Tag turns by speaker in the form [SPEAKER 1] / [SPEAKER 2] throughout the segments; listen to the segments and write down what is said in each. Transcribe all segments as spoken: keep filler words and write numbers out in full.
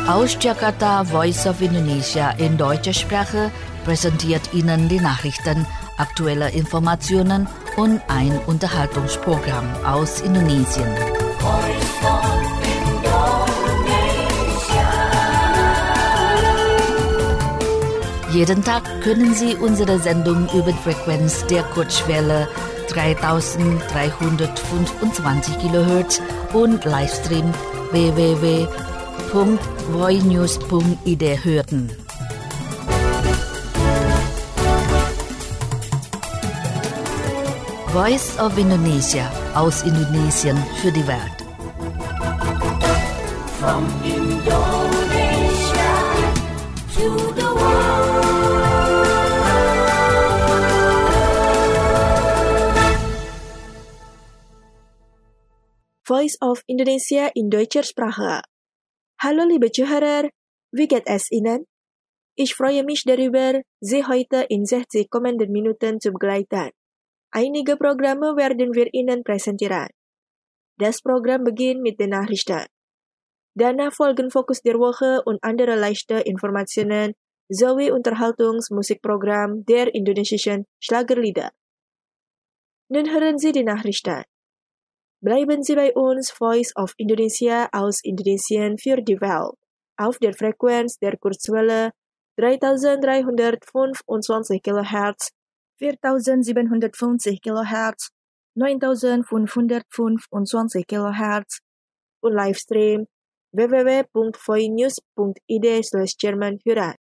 [SPEAKER 1] Aus Jakarta, Voice of Indonesia in deutscher Sprache präsentiert Ihnen die Nachrichten, aktuelle Informationen und ein Unterhaltungsprogramm aus Indonesien. Voice of Indonesia. Jeden Tag können Sie unsere Sendung über die Frequenz der Kurzwelle dreitausenddreihundertfünfundzwanzig Kilohertz und Livestream w w w punkt voinews punkt i d hören. Voice of Indonesia aus Indonesien für die Welt. From Indonesia to the world.
[SPEAKER 2] Voice of Indonesia in deutscher Sprache. Hallo liebe Zuhörer, wie geht es Ihnen? Ich freue mich darüber, Sie heute in sechzig kommenden Minuten zu begleiten. Einige Programme werden wir Ihnen präsentieren. Das Programm beginnt mit den Nachrichten. Danach folgen Fokus der Woche und andere leichte Informationen sowie Unterhaltungsmusikprogramm der indonesischen Schlagerlieder. Nun hören Sie die Nachrichten. Bleiben Sie bei uns, Voice of Indonesia aus Indonesien für die Welt, auf der Frequenz der Kurzwelle dreitausenddreihundertfünfundzwanzig Kilohertz, viertausendsiebenhundertfünfzig Kilohertz, neuntausendfünfhundertfünfundzwanzig Kilohertz und Livestream w w w punkt voinews punkt i d slash German hören.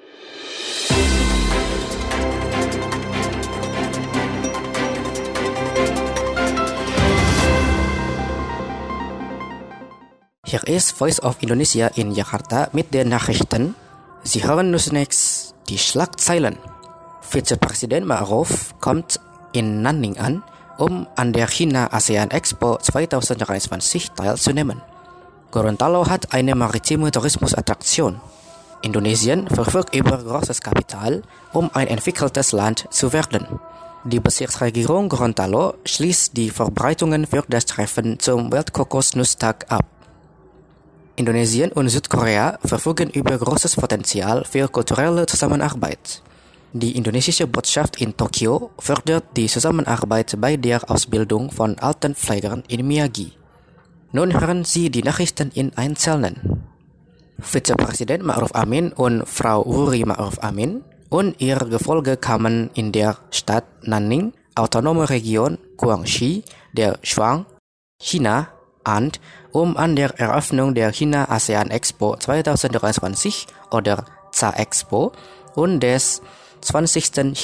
[SPEAKER 3] Hier ist Voice of Indonesia in Jakarta mit den Nachrichten. Sie hören nun zunächst die Schlagzeilen. Vizepräsident Ma'ruf kommt in Nanning an, um an der China-ASEAN Expo zwanzig dreiundzwanzig teilzunehmen. Gorontalo hat eine maritime Tourismusattraktion. Indonesien verfügt über großes Kapital, um ein entwickeltes Land zu werden. Die Bezirksregierung Gorontalo schließt die Vorbereitungen für das Treffen zum Weltkokosnusstag ab. Indonesien und Südkorea verfügen über großes Potenzial für kulturelle Zusammenarbeit. Die indonesische Botschaft in Tokio fördert die Zusammenarbeit bei der Ausbildung von Altenpflegern in Miyagi. Nun hören Sie die Nachrichten in Einzelnen. Vizepräsident Ma'ruf Amin und Frau Wuri Ma'ruf Amin und ihr Gefolge kamen in der Stadt Nanning, autonome Region Guangxi, der Shuang, China, an, um an der Eröffnung der China-ASEAN Expo zwanzig dreiundzwanzig oder C A Expo und des zwanzigsten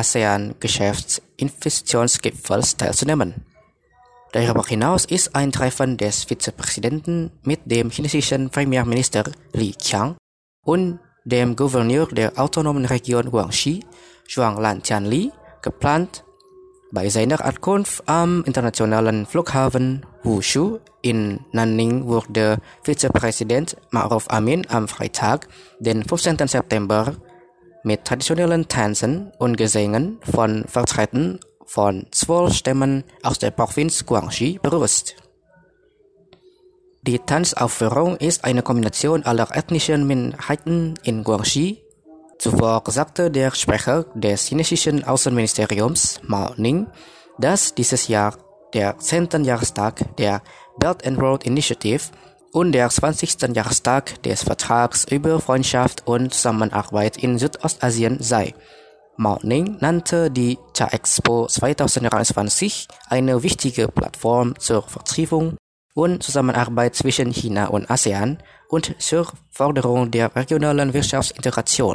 [SPEAKER 3] China-ASEAN-Geschäftsinvestitionsgipfels teilzunehmen. Darüber hinaus ist ein Treffen des Vizepräsidenten mit dem chinesischen Premierminister Li Qiang und dem Gouverneur der autonomen Region Guangxi, Zhuanglan Tianli, geplant. Bei seiner Ankunft am internationalen Flughafen Wushu in Nanning wurde Vizepräsident Ma'ruf Amin am Freitag, den fünfzehnten September, mit traditionellen Tänzen und Gesängen von Vertretern von zwölf Stämmen aus der Provinz Guangxi begrüßt. Die Tanzaufführung ist eine Kombination aller ethnischen Minderheiten in Guangxi. Zuvor sagte der Sprecher des chinesischen Außenministeriums Mao Ning, dass dieses Jahr der zehnten Jahrestag der Belt and Road Initiative und der zwanzigsten Jahrestag des Vertrags über Freundschaft und Zusammenarbeit in Südostasien sei. Mao Ning nannte die C A Expo zwanzig dreiundzwanzig eine wichtige Plattform zur Vertiefung und Zusammenarbeit zwischen China und ASEAN und zur Förderung der regionalen Wirtschaftsintegration.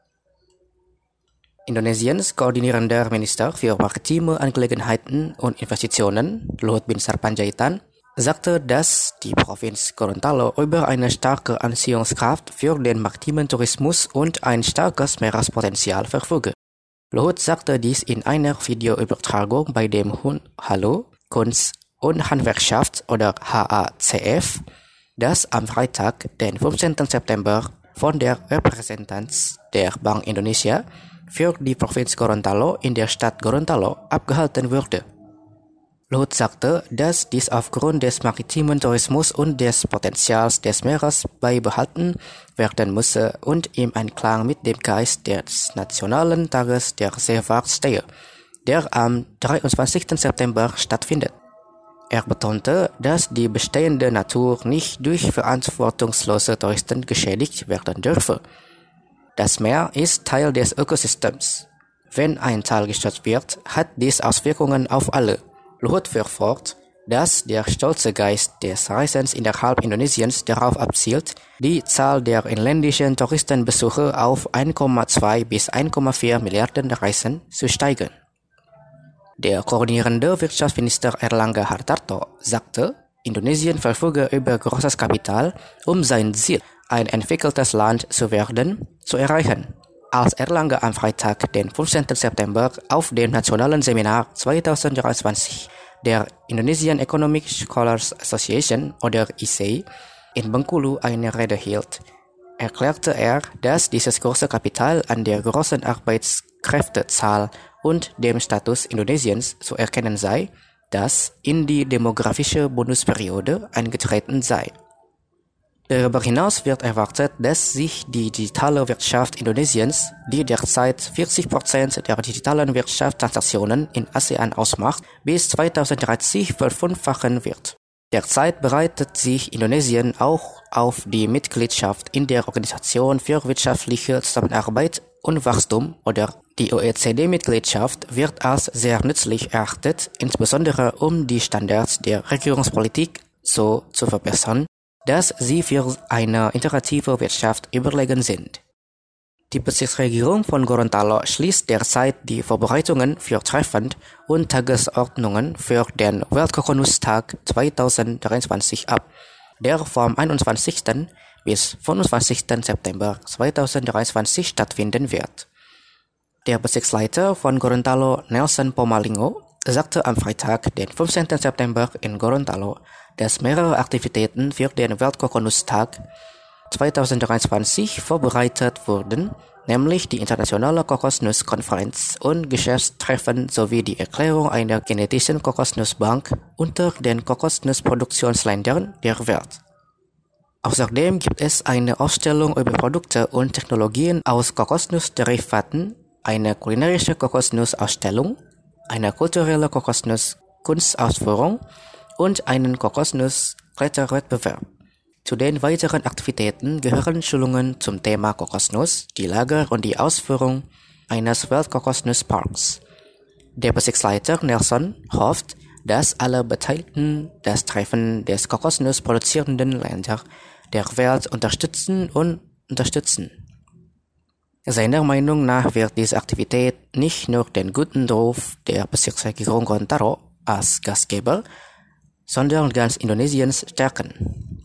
[SPEAKER 3] Indonesiens koordinierender Minister für maritime Angelegenheiten und Investitionen, Luhut Binsar Panjaitan, sagte, dass die Provinz Gorontalo über eine starke Anziehungskraft für den maritimen Tourismus und ein starkes Meerespotenzial verfüge. Luhut sagte dies in einer Videoübertragung bei dem Hallo Kunst und Handwerkschaft oder H A C F, das am Freitag, den fünfzehnten September, von der Repräsentanz der Bank Indonesia für die Provinz Gorontalo in der Stadt Gorontalo abgehalten wurde. Luhut sagte, dass dies aufgrund des maritimen Tourismus und des Potenzials des Meeres beibehalten werden müsse und im Einklang mit dem Geist des Nationalen Tages der Seefahrt stehe, der am dreiundzwanzigsten September stattfindet. Er betonte, dass die bestehende Natur nicht durch verantwortungslose Touristen geschädigt werden dürfe. Das Meer ist Teil des Ökosystems. Wenn ein Teil gestört wird, hat dies Auswirkungen auf alle. Luhut fuhr fort, dass der stolze Geist des Reisens innerhalb Indonesiens darauf abzielt, die Zahl der inländischen Touristenbesuche auf eins Komma zwei bis eins Komma vier Milliarden Reisen zu steigern. Der koordinierende Wirtschaftsminister Erlangga Hartarto sagte, Indonesien verfüge über großes Kapital, um sein Ziel, ein entwickeltes Land zu werden, zu erreichen. Als Erlangga am Freitag, den fünfzehnten September, auf dem Nationalen Seminar zweitausenddreiundzwanzig der Indonesian Economic Scholars Association oder I S E in Bengkulu eine Rede hielt, erklärte er, dass dieses große Kapital an der großen Arbeitskräftezahl und dem Status Indonesiens zu erkennen sei, das in die demografische Bonusperiode eingetreten sei. Darüber hinaus wird erwartet, dass sich die digitale Wirtschaft Indonesiens, die derzeit vierzig Prozent der digitalen Wirtschaftstransaktionen in ASEAN ausmacht, bis zweitausenddreißig verfünffachen wird. Derzeit bereitet sich Indonesien auch auf die Mitgliedschaft in der Organisation für wirtschaftliche Zusammenarbeit und Wachstum oder die O E C D-Mitgliedschaft wird als sehr nützlich erachtet, insbesondere um die Standards der Regierungspolitik so zu verbessern, dass sie für eine integrative Wirtschaft überlegen sind. Die Bezirksregierung von Gorontalo schließt derzeit die Vorbereitungen für Treffen und Tagesordnungen für den Weltkokonustag zweitausenddreiundzwanzig ab, der vom einundzwanzigsten bis fünfundzwanzigsten September zweitausenddreiundzwanzig stattfinden wird. Der Bezirksleiter von Gorontalo, Nelson Pomalingo, sagte am Freitag, den fünfzehnten September in Gorontalo, dass mehrere Aktivitäten für den Weltkokonustag zweitausenddreiundzwanzig vorbereitet wurden, nämlich die internationale Kokosnusskonferenz und Geschäftstreffen sowie die Erklärung einer genetischen Kokosnussbank unter den Kokosnussproduktionsländern der Welt. Außerdem gibt es eine Ausstellung über Produkte und Technologien aus Kokosnussderivaten, eine kulinarische Kokosnussausstellung, eine kulturelle Kokosnuss-Kunstausführung und einen Kokosnuss-Kletterwettbewerb. Zu den weiteren Aktivitäten gehören Schulungen zum Thema Kokosnuss, die Lager und die Ausführung eines Weltkokosnussparks. Der Bezirksleiter Nelson hofft, dass alle Beteiligten das Treffen des Kokosnuss produzierenden Länder der Welt unterstützen und unterstützen. Seiner Meinung nach wird diese Aktivität nicht nur den guten Ruf der Bezirksregierung Gorontalo als Gastgeber, sondern ganz Indonesiens stärken.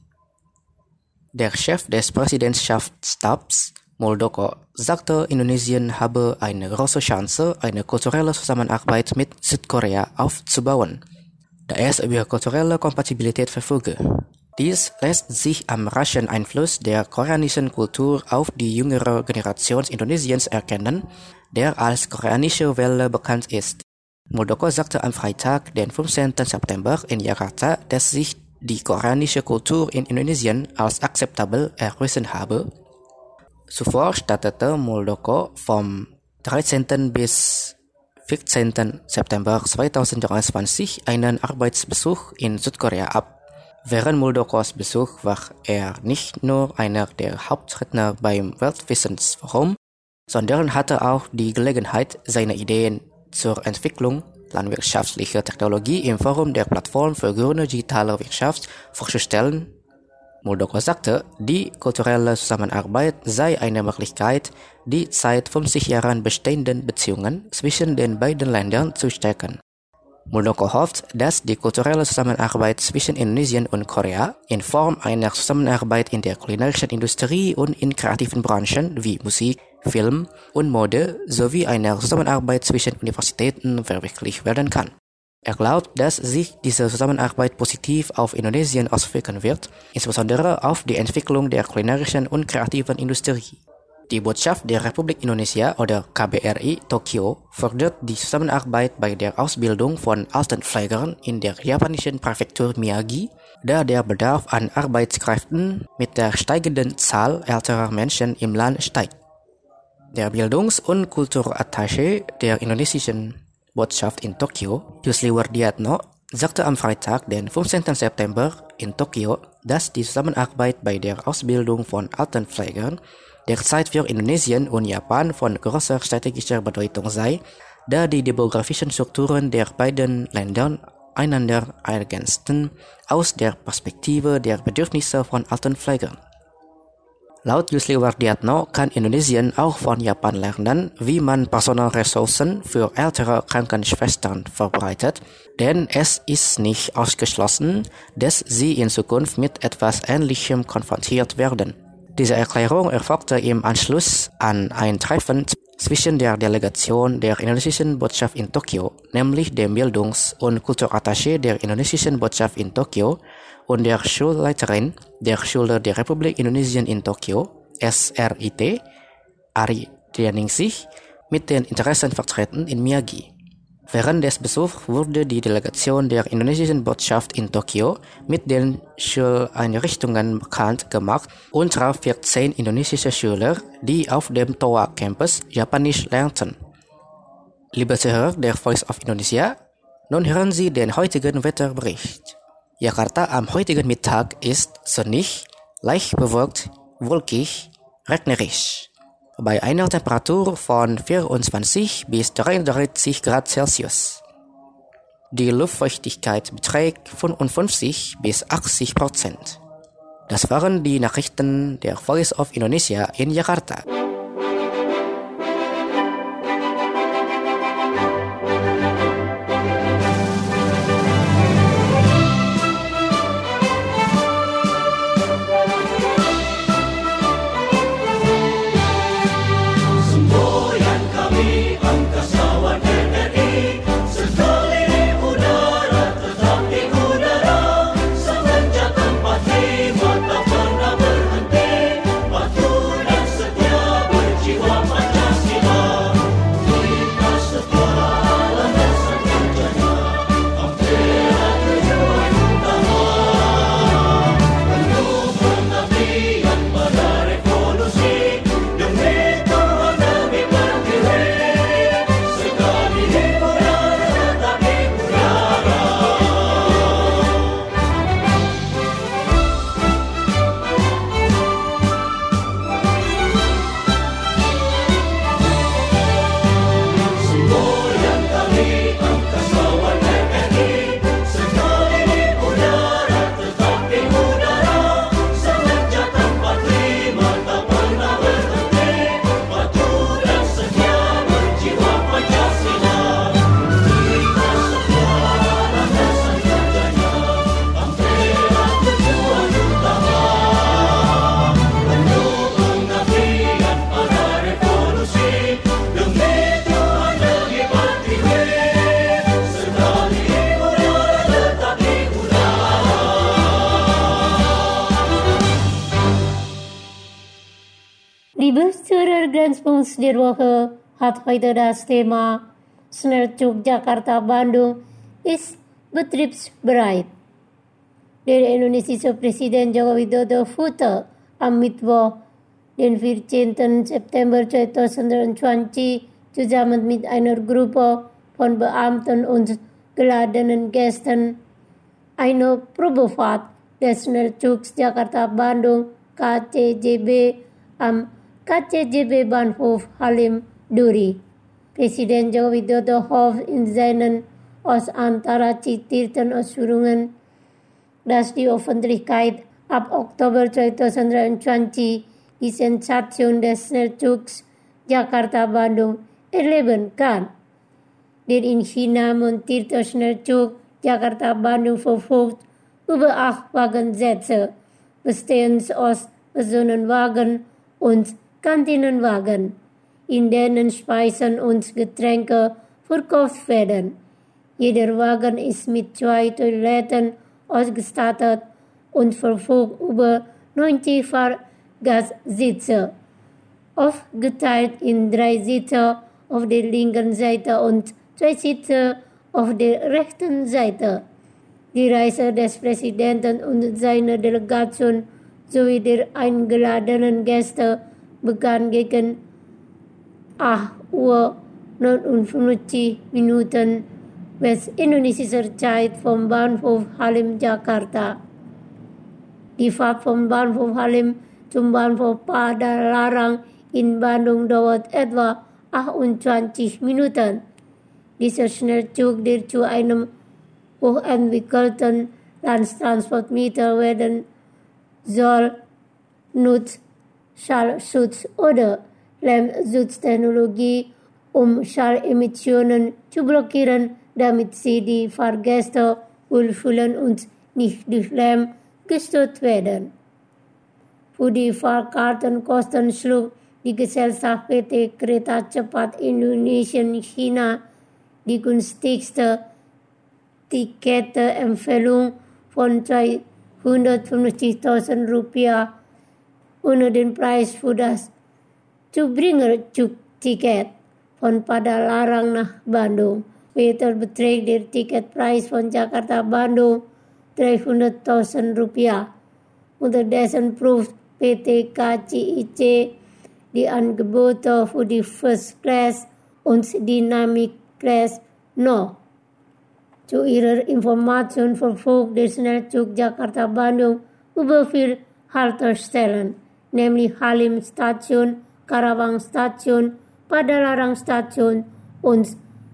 [SPEAKER 3] Der Chef des Präsidentschaftsstabs, Muldoko, sagte, Indonesien habe eine große Chance, eine kulturelle Zusammenarbeit mit Südkorea aufzubauen, da es über kulturelle Kompatibilität verfüge. Dies lässt sich am raschen Einfluss der koreanischen Kultur auf die jüngere Generation Indonesiens erkennen, der als koreanische Welle bekannt ist. Muldoko sagte am Freitag, den fünfzehnten September in Jakarta, dass sich die koreanische Kultur in Indonesien als akzeptabel erwiesen habe. Zuvor stattete Muldoko vom dreizehnten bis vierzehnten September zweitausenddreiundzwanzig einen Arbeitsbesuch in Südkorea ab. Während Muldokos Besuch war er nicht nur einer der Hauptredner beim Weltwissensforum, sondern hatte auch die Gelegenheit, seine Ideen zur Entwicklung landwirtschaftlicher Technologie im Forum der Plattform für grüne digitale Wirtschaft vorzustellen. Muldoko sagte, die kulturelle Zusammenarbeit sei eine Möglichkeit, die seit fünfzig Jahren bestehenden Beziehungen zwischen den beiden Ländern zu stärken. Muldoko hofft, dass die kulturelle Zusammenarbeit zwischen Indonesien und Korea in Form einer Zusammenarbeit in der kulinarischen Industrie und in kreativen Branchen wie Musik, Film und Mode sowie einer Zusammenarbeit zwischen Universitäten verwirklicht werden kann. Er glaubt, dass sich diese Zusammenarbeit positiv auf Indonesien auswirken wird, insbesondere auf die Entwicklung der kulinarischen und kreativen Industrie. Die Botschaft der Republik Indonesia oder K B R I Tokio fördert die Zusammenarbeit bei der Ausbildung von Altenpflegern in der japanischen Präfektur Miyagi, da der Bedarf an Arbeitskräften mit der steigenden Zahl älterer Menschen im Land steigt. Der Bildungs- und Kulturattaché der indonesischen Botschaft in Tokio, Yusli Wardiatno, sagte am Freitag, den fünfzehnten September in Tokio, dass die Zusammenarbeit bei der Ausbildung von Altenpflegern derzeit für Indonesien und Japan von großer strategischer Bedeutung sei, da die demografischen Strukturen der beiden Länder einander ergänzten aus der Perspektive der Bedürfnisse von Altenpflegern. Laut Yusli Wardiatno kann Indonesien auch von Japan lernen, wie man Personalressourcen für ältere Krankenschwestern verbreitet, denn es ist nicht ausgeschlossen, dass sie in Zukunft mit etwas Ähnlichem konfrontiert werden. Diese Erklärung erfolgte im Anschluss an ein Treffen zwischen der Delegation der indonesischen Botschaft in Tokio, nämlich dem Bildungs- und Kulturattaché der indonesischen Botschaft in Tokio und der Schulleiterin der Schule der Republik Indonesien in Tokio, S R I T, Ari Trianingsih, mit den Interessenvertretern in Miyagi. Während des Besuchs wurde die Delegation der indonesischen Botschaft in Tokio mit den Schuleinrichtungen bekannt gemacht und traf vierzehn indonesische Schüler, die auf dem Toa Campus Japanisch lernten. Liebe Zuhörer der Voice of Indonesia, nun hören Sie den heutigen Wetterbericht. Jakarta am heutigen Mittag ist sonnig, leicht bewölkt, wolkig, regnerisch. Bei einer Temperatur von vierundzwanzig bis dreiunddreißig Grad Celsius. Die Luftfeuchtigkeit beträgt fünfundfünfzig bis achtzig Prozent. Das waren die Nachrichten der Voice of Indonesia in Jakarta.
[SPEAKER 4] Liebe Zuhörer, Grenzpunkt der Woche hat heute das Thema Schnellzug Jakarta-Bandung ist betriebsbereit. Der indonesische Präsident Joko Widodo fuhr am Mittwoch, den vierzehnten September zweitausendzwanzig, zusammen mit einer Gruppe von Beamten und geladenen Gästen eine Probefahrt des Schnellzugs Jakarta-Bandung K C J B am K C J B Bahnhof Halim Duri. Presiden Joko Widodo hofft in seinen aus antara zitierten Ausführungen, dass die Öffentlichkeit ab Oktober zweitausendzwanzig die Sensation des Schnellzugs Jakarta-Bandung erleben kann. Der in China montierte Schnellzug Jakarta-Bandung verfügt über acht Wagensätze, bestehend aus Personenwagen und Kantinenwagen, in denen Speisen und Getränke verkauft werden. Jeder Wagen ist mit zwei Toiletten ausgestattet und verfügt über neunzig Fahrgastsitze. aufgeteilt in drei Sitze auf der linken Seite und zwei Sitze auf der rechten Seite. Die Reise des Präsidenten und seiner Delegation sowie der eingeladenen Gäste begann gegen acht Uhr neunundfünfzig Minuten westindonesischer Zeit vom Bahnhof Halim, Jakarta. Die Fahrt vom Bahnhof Halim zum Bahnhof Padalarang in Bandung dauert etwa achtundzwanzig Minuten. Dieser Schnellzug, der zu einem hochentwickelten Landtransportmittel werden soll, nutzt Schallschutz oder Lärmschutztechnologie, um Schallemissionen zu blockieren, damit sie die Fahrgäste wohlfühlen und nicht durch Lärm gestört werden. Für die Fahrkartenkosten schlug die Gesellschaft P T Kereta Cepat Indonesia China die günstigste Ticketempfehlung von zweihundertfünfzigtausend Rupiah ohne den Preis für das Zubringerzugticket von Padalarang nach Bandung. Später beträgt der Ticketpreis von Jakarta-Bandung dreihunderttausend Rupiah. Unterdessen prüft P T K C I C die Angebote für die First Class und Dynamic Class noch. Zu ihrer Information verfügt der Schnellzug Jakarta-Bandung über vier Haltestellen, nämlich Halim Station, Karawang Station, Padalarang Station und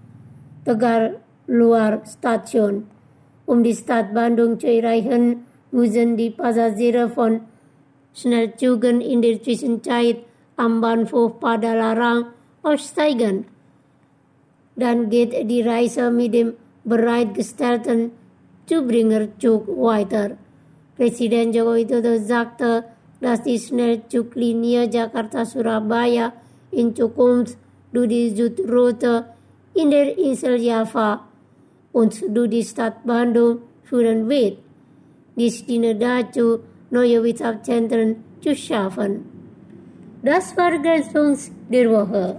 [SPEAKER 4] Tegaluar Station. Um die Stadt Bandung zu erreichen, müssen die Passagiere von Schnellzügen in der Zwischenzeit am Bahnhof Padalarang aussteigen. Dann geht die Reise mit dem bereitgestellten Zubringerzug weiter. Präsident Joko Widodo sagte, dass die Schnellzuglinie Jakarta-Surabaya in Zukunft durch die Südroute in der Insel Java und durch die Stadt Bandung führen wird. Dies diene dazu, neue Wirtschaftszentren zu schaffen. Das war Grenzpunkt der Woche.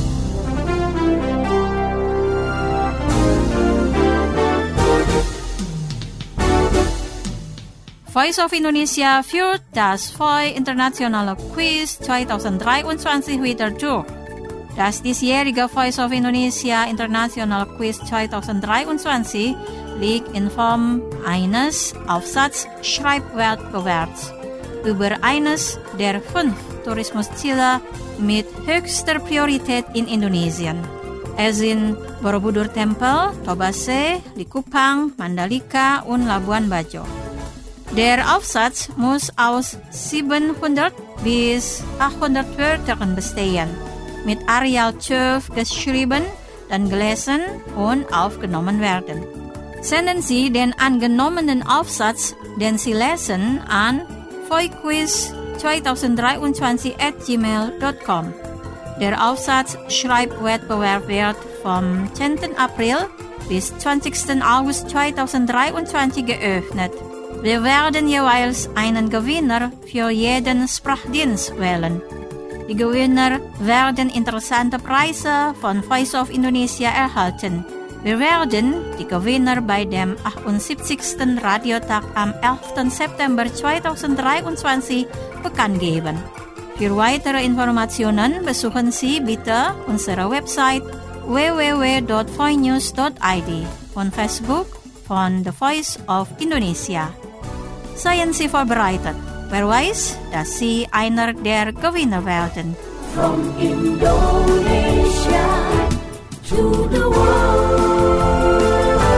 [SPEAKER 5] Voice of Indonesia führt das V O I Internationale Quiz zweitausenddreiundzwanzig wieder durch. Das diesjährige Voice of Indonesia International Quiz zweitausenddreiundzwanzig liegt in Form eines Aufsatz-Schreibwettbewerbs über eines der fünf Tourismusziele mit höchster Priorität in Indonesien. Es sind Borobudur Tempel, Tobase, Likupang, Mandalika und Labuan Bajo. Der Aufsatz muss aus siebenhundert bis achthundert Wörtern bestehen, mit Arial zwölf geschrieben, dann gelesen und aufgenommen werden. Senden Sie den angenommenen Aufsatz, den Sie lesen, an voiquiz zweitausenddreiundzwanzig at gmail dot com. Der Aufsatz-Schreibwettbewerb wird vom zehnten April bis zwanzigsten August zweitausenddreiundzwanzig geöffnet. Wir werden jeweils einen Gewinner für jeden Sprachdienst wählen. Die Gewinner werden interessante Preise von Voice of Indonesia erhalten. Wir werden die Gewinner bei dem achtundsiebzigsten Radiotag am elften September zweitausenddreiundzwanzig bekannt geben. Für weitere Informationen besuchen Sie bitte unsere Website w w w dot voinews dot i d und Facebook von The Voice of Indonesia. Seien Sie vorbereitet. Wer weiß, dass Sie einer der Gewinner werden.
[SPEAKER 6] From Indonesia to the world.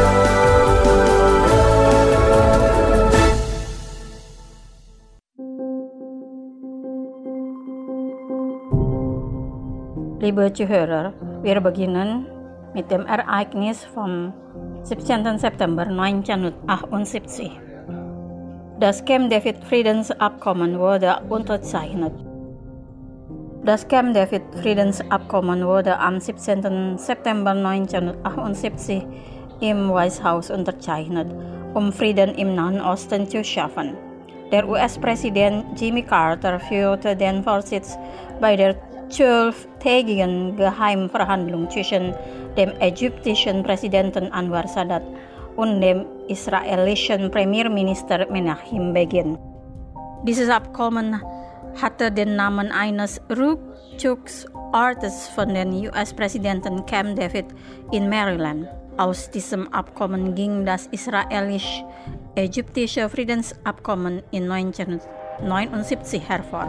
[SPEAKER 5] Liebe Zuhörer, wir beginnen mit dem Ereignis vom siebzehnten September neunzehnhundertachtundsiebzig. Das Camp David Friedensabkommen wurde unterzeichnet. Das Camp David Friedensabkommen wurde am siebzehnten September neunzehnhundertachtundsiebzig im White House unterzeichnet, um Frieden im Nahen Osten zu schaffen. Der U S-Präsident Jimmy Carter führte den Vorsitz bei der zwölftägigen Geheimverhandlung zwischen dem ägyptischen Präsidenten Anwar Sadat und dem israelischen Premierminister Menachem Begin. Dieses Abkommen hatte den Namen eines Rückzugsortes von den U S-Präsidenten Camp David in Maryland. Aus diesem Abkommen ging das israelisch-ägyptische Friedensabkommen in neunzehnhundertneunundsiebzig hervor.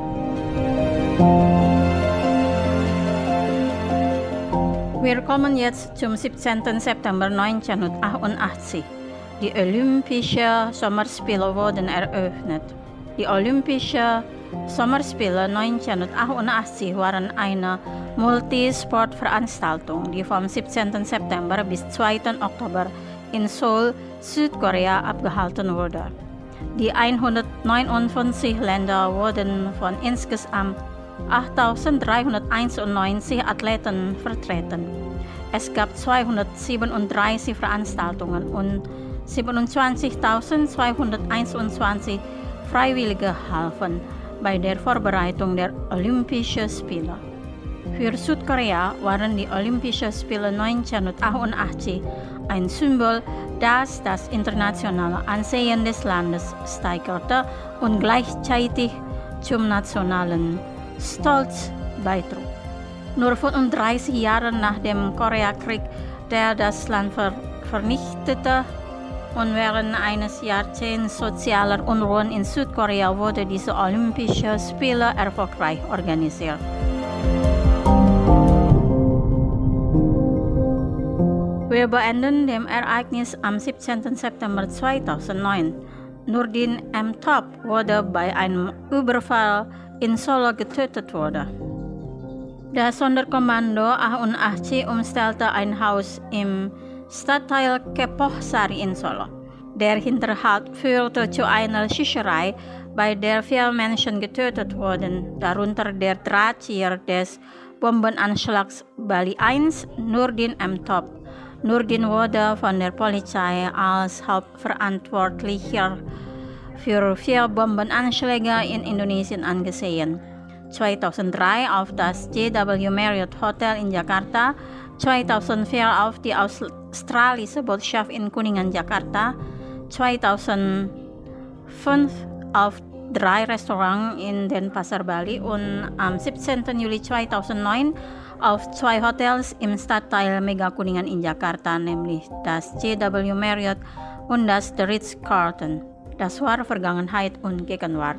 [SPEAKER 5] Wir kommen jetzt zum siebzehnten September neunzehnhundertachtundachtzig. Die Olympischen Sommerspiele wurden eröffnet. Die Olympischen Sommerspiele neunzehnhundertachtundachtzig waren eine Multisportveranstaltung, die vom siebzehnten September bis zweiten Oktober in Seoul, Südkorea abgehalten wurde. Die hundertneunundfünfzig Länder wurden von insgesamt achttausenddreihunderteinundneunzig Athleten vertreten. Es gab zweihundertsiebenunddreißig Veranstaltungen und siebenundzwanzigtausendzweihunderteinundzwanzig Freiwillige halfen bei der Vorbereitung der Olympischen Spiele. Für Südkorea waren die Olympischen Spiele neunzehnhundertachtundachtzig ein Symbol, das das internationale Ansehen des Landes steigerte und gleichzeitig zum nationalen Stolz beitrug. Nur fünfunddreißig Jahre nach dem Koreakrieg, der das Land ver- vernichtete, und während eines Jahrzehnts sozialer Unruhen in Südkorea wurde diese Olympische Spiele erfolgreich organisiert. Wir beenden dem Ereignis am siebzehnten September zweitausendneun. Nurdin M. Top wurde bei einem Überfall in Solo getötet wurde. Das Sonderkommando achtundachtzig umstellte ein Haus im Stadtteil Kepohsari in Solo. Der Hinterhalt führte zu einer Schießerei, bei der vier Menschen getötet wurden, darunter der Drahtzieher des Bombenanschlags Bali eins, Nurdin M. Top. Nurdin wurde von der Polizei als Hauptverantwortlicher für vier Bombenanschläge in Indonesien angesehen. zweitausenddrei auf das J W Marriott Hotel in Jakarta, zweitausendvier auf die australische Botschaft in Kuningan, Jakarta, zweitausendfünf auf drei Restaurants in Denpasar, Bali und am siebzehnten Juli zweitausendneun auf zwei Hotels im Stadtteil Mega Kuningan in Jakarta, nämlich das J W Marriott und das The Ritz-Carlton. Das war Vergangenheit und Gegenwart.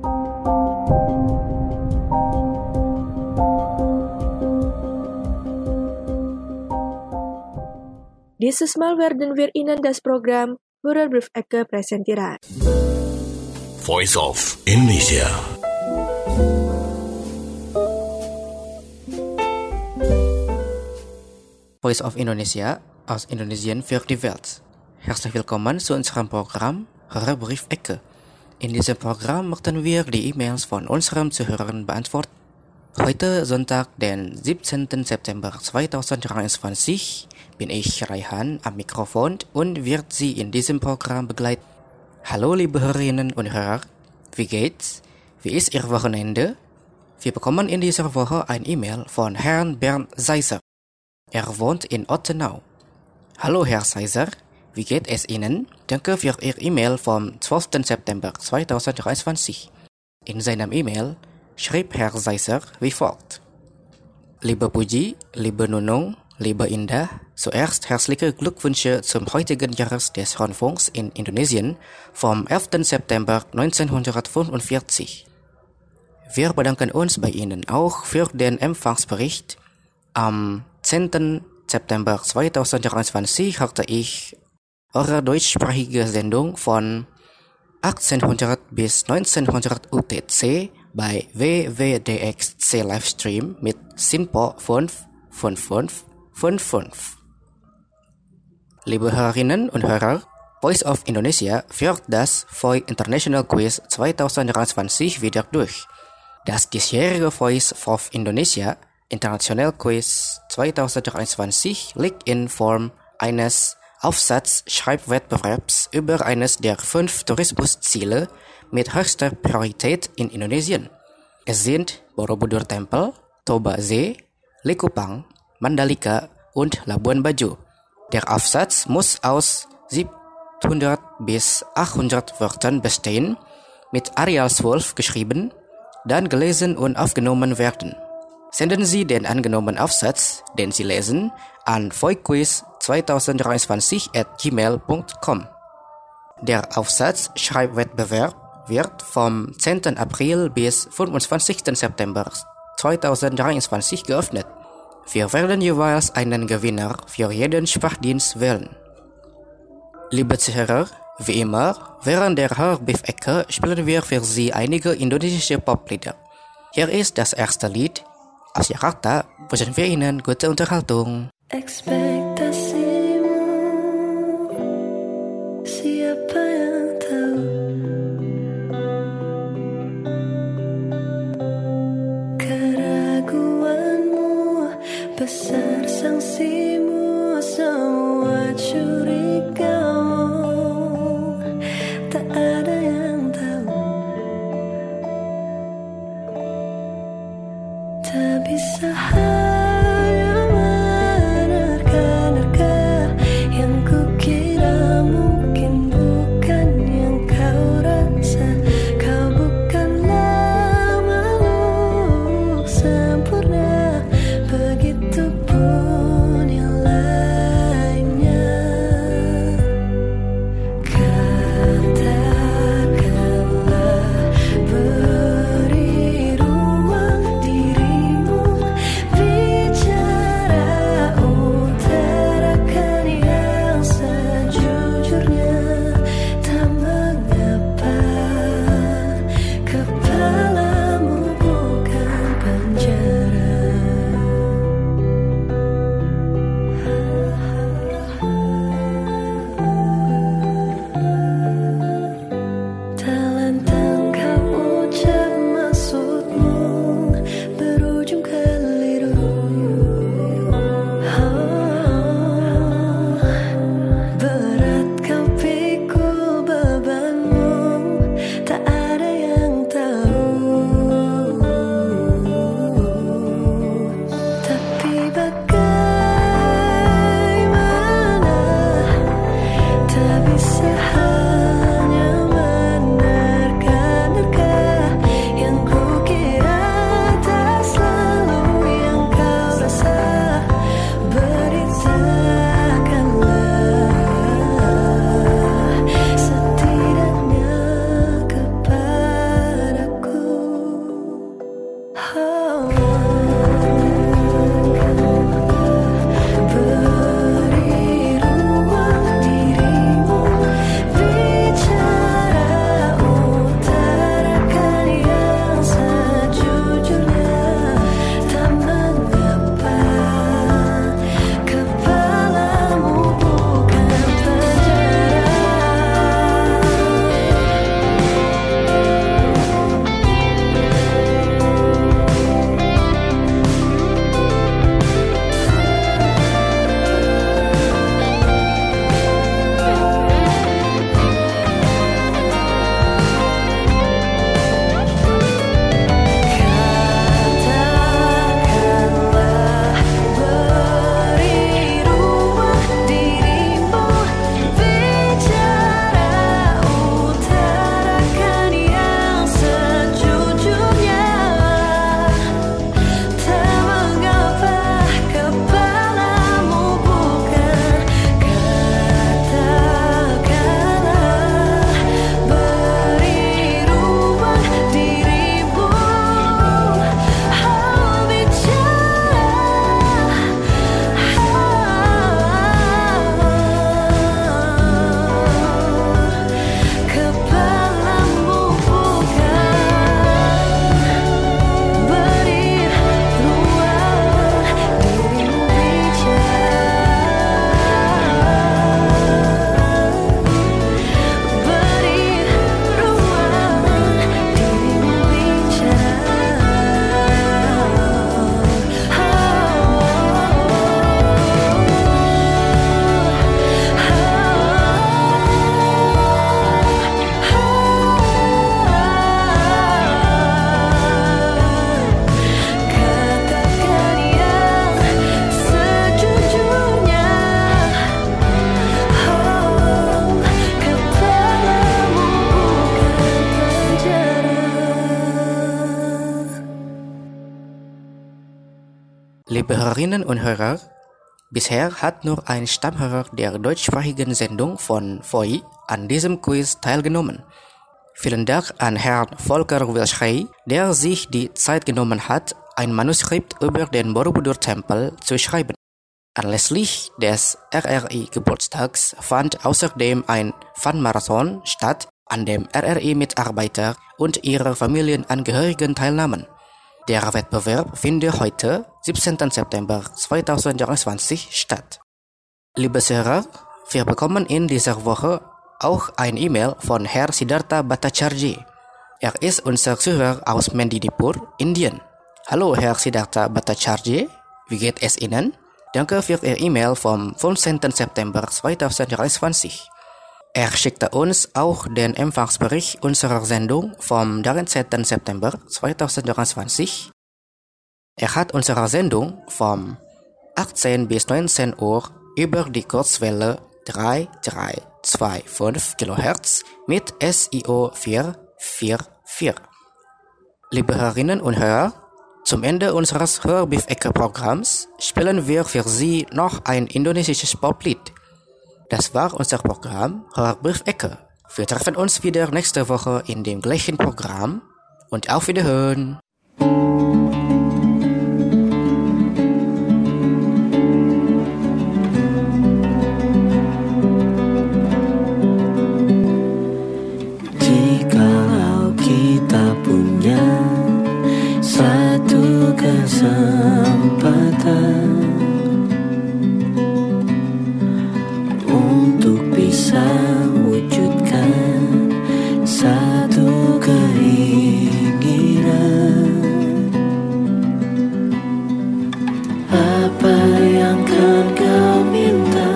[SPEAKER 2] Dieses Mal werden wir Ihnen das Programm Hörerbrief Ecke präsentieren.
[SPEAKER 6] Voice of Indonesia.
[SPEAKER 3] Voice of Indonesia aus Indonesien für die Welt. Herzlich willkommen zu unserem Programm Hörerbrief Ecke. In diesem Programm möchten wir die E-Mails von unseren Zuhörern beantworten. Heute Sonntag, den siebzehnten September zweitausenddreiundzwanzig, bin ich Raihan am Mikrofon und wird Sie in diesem Programm begleiten. Hallo liebe Hörerinnen und Hörer, wie geht's? Wie ist Ihr Wochenende? Wir bekommen in dieser Woche ein E-Mail von Herrn Bernd Seiser. Er wohnt in Ottenau. Hallo Herr Seiser, wie geht es Ihnen? Danke für Ihr E-Mail vom zwölften September zweitausenddreiundzwanzig. In seinem E-Mail schrieb Herr Seiser wie folgt. Liebe Puji, liebe Nunung, liebe Indah, zuerst herzliche Glückwünsche zum heutigen Jahres des Rundfunks in Indonesien vom elften September neunzehnhundertfünfundvierzig. Wir bedanken uns bei Ihnen auch für den Empfangsbericht. Am zehnten September zweitausenddreiundzwanzig hatte ich eure deutschsprachige Sendung von achtzehnhundert bis neunzehnhundert U T C bei W W D X C Livestream mit Sinpo fünf fünf fünf fünf fünf. Liebe Hörerinnen und Hörer, Voice of Indonesia führt das V O I International Quiz zweitausenddreiundzwanzig wieder durch. Das diesjährige Voice of Indonesia International Quiz zweitausenddreiundzwanzig liegt in Form eines Aufsatzschreibwettbewerbs über eines der fünf Tourismusziele mit höchster Priorität in Indonesien. Es sind Borobudur Tempel, Toba See, Likupang, Mandalika und Labuan Bajo. Der Aufsatz muss aus siebhundert bis achthundert Wörtern bestehen, mit Arial zwölf geschrieben, dann gelesen und aufgenommen werden. Senden Sie den angenommenen Aufsatz, den Sie lesen, an voiquiz zwanzig dreiundzwanzig at gmail punkt com. Der Aufsatz-Schreibwettbewerb wird vom zehnten April bis fünfundzwanzigsten September zweitausenddreiundzwanzig geöffnet. Wir werden jeweils einen Gewinner für jeden Sprachdienst wählen. Liebe Zuhörer, wie immer, während der Hörbeef-Ecke spielen wir für Sie einige indonesische Poplieder. Hier ist das erste Lied. Aus Jakarta wünschen wir Ihnen gute Unterhaltung.
[SPEAKER 7] Ekspektasimu, siapa yang tahu? Keraguanmu, besar sangsimu, semua curigamu, tak ada yang tahu. Tak bisa hanya menerka-nerka
[SPEAKER 3] Liebe Hörerinnen und Hörer, bisher hat nur ein Stammhörer der deutschsprachigen Sendung von V O I an diesem Quiz teilgenommen. Vielen Dank an Herrn Volker Wilschrey, der sich die Zeit genommen hat, ein Manuskript über den Borobudur-Tempel zu schreiben. Anlässlich des R R I-Geburtstags fand außerdem ein Fun-Marathon statt, an dem R R I-Mitarbeiter und ihre Familienangehörigen teilnahmen. Der Wettbewerb findet heute, siebzehnten September zweitausenddreiundzwanzig, statt. Liebe Hörer, wir bekommen in dieser Woche auch ein E-Mail von Herrn Siddhartha Bhattacharjee. Er ist unser Zuhörer aus Mendidipur, Indien. Hallo Herr Siddhartha Bhattacharjee, wie geht es Ihnen? Danke für Ihr E-Mail vom fünfzehnten September zweitausenddreiundzwanzig. Er schickte uns auch den Empfangsbericht unserer Sendung vom dreizehnten September zweitausenddreiundzwanzig. Er hat unsere Sendung vom achtzehn bis neunzehn Uhr über die Kurzwelle drei drei zwei fünf Kilohertz mit S I O vier vier vier. Liebe Hörerinnen und Hörer, zum Ende unseres Hörbrief-Ecke-Programms spielen wir für Sie noch ein indonesisches Poplied. Das war unser Programm Hörbrief-Ecke. Wir treffen uns wieder nächste Woche in dem gleichen Programm und auf Wiederhören.
[SPEAKER 7] Kesempatan untuk bisa wujudkan satu keinginan. Apa yang kan kau minta,